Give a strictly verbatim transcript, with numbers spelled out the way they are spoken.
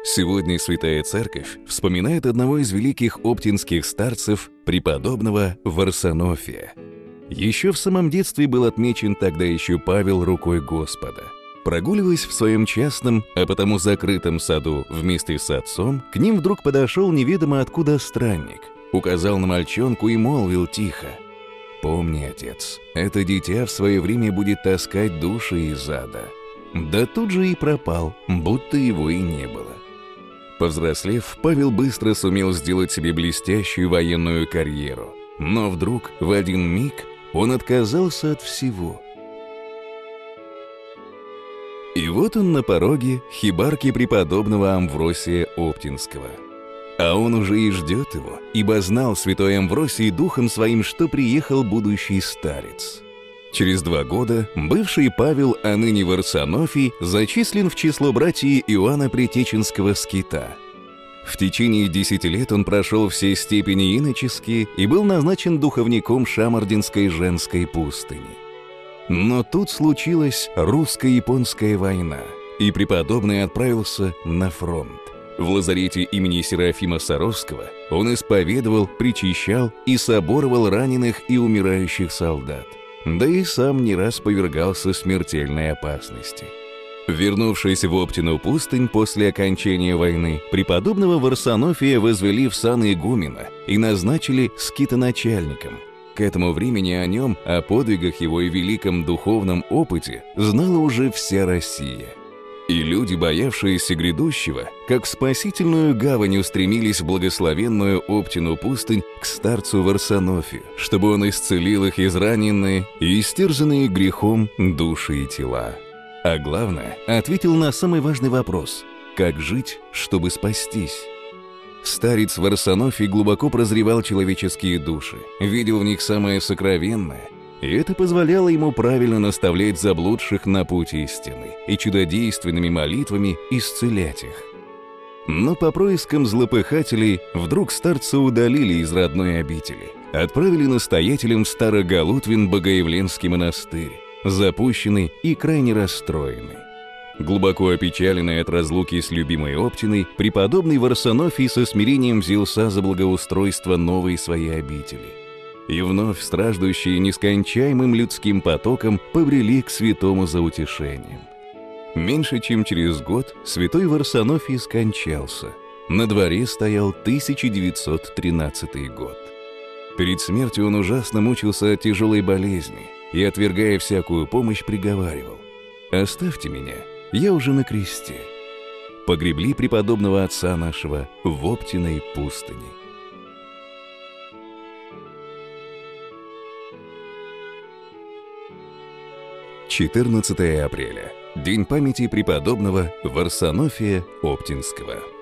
Сегодня Святая Церковь вспоминает одного из великих оптинских старцев, преподобного Варсонофия. Еще в самом детстве был отмечен тогда еще Павел рукой Господа. Прогуливаясь в своем частном, а потому закрытом саду вместе с отцом, к ним вдруг подошел неведомо откуда странник, указал на мальчонку и молвил тихо: «Помни, отец, это дитя в свое время будет таскать души из ада». Да тут же и пропал, будто его и не было. Повзрослев, Павел быстро сумел сделать себе блестящую военную карьеру, но вдруг в один миг он отказался от всего. И вот он на пороге хибарки преподобного Амвросия Оптинского. А он уже и ждет его, ибо знал святой Амвросий духом своим, что приехал будущий старец. Через два года бывший Павел, а ныне Варсонофий, зачислен в число братьев Иоанна Претеченского скита. В течение десяти лет он прошел все степени иноческие и был назначен духовником Шамардинской женской пустыни. Но тут случилась русско-японская война, и преподобный отправился на фронт. В лазарете имени Серафима Саровского он исповедовал, причащал и соборовал раненых и умирающих солдат. Да и сам не раз повергался смертельной опасности. Вернувшись в Оптину пустынь после окончания войны, преподобного Варсонофия возвели в сан игумена и назначили скитоначальником. К этому времени о нем, о подвигах его и великом духовном опыте знала уже вся Россия. И люди, боявшиеся грядущего, как в спасительную гавань устремились в благословенную Оптину пустынь к старцу Варсонофию, чтобы он исцелил их израненные и истерзанные грехом души и тела. А главное, ответил на самый важный вопрос: как жить, чтобы спастись? Старец Варсонофий глубоко прозревал человеческие души, видел в них самое сокровенное, и это позволяло ему правильно наставлять заблудших на путь истины и чудодейственными молитвами исцелять их. Но по проискам злопыхателей вдруг старца удалили из родной обители, отправили настоятелем в Староголутвин Богоявленский монастырь, запущенный и крайне расстроенный. Глубоко опечаленный от разлуки с любимой Оптиной, преподобный Варсонофий со смирением взялся за благоустройство новой своей обители. И вновь страждущие нескончаемым людским потоком побрели к святому за утешением. Меньше чем через год святой Варсонофий скончался. На дворе стоял тысяча девятьсот тринадцатый год. Перед смертью он ужасно мучился от тяжелой болезни и, отвергая всякую помощь, приговаривал: «Оставьте меня, я уже на кресте». Погребли преподобного отца нашего в Оптиной пустыне. четырнадцатое апреля. День памяти преподобного Варсонофия Оптинского.